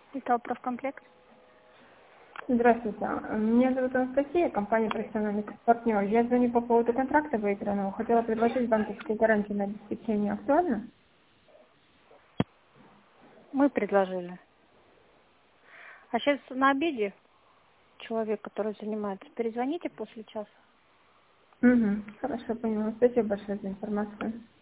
Это профкомплект. Здравствуйте. Меня зовут Анастасия, компания «Профессиональный партнер». Я звоню по поводу контракта выигранного. Хотела предложить банковскую гарантию на обеспечение. Актуально? Мы предложили. А сейчас на обеде человек, который занимается, перезвоните после часа. Угу. Хорошо, поняла. Спасибо большое за информацию.